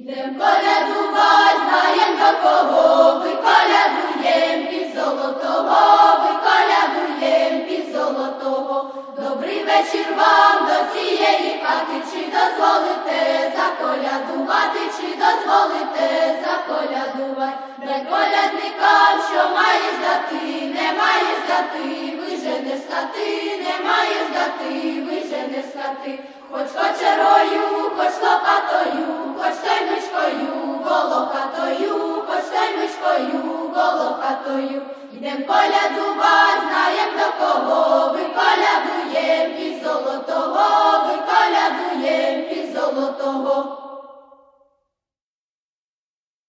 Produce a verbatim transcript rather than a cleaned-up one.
Ідем колядувать, знаєм до кого, ви колядуєм під золотого, ви колядуєм під золотого. Добрий вечір вам до цієї хати, чи дозволите заколядувати, чи дозволите заколядувати. Дай колядникам, що маєш дати, не маєш дати, вижене з хати, не маєш дати, вижене з хати. Хоч кочерою, хоч лопатою, хоч таймичкою, волохатою, хоч таймичкою, волохатою. Ідем колядувати.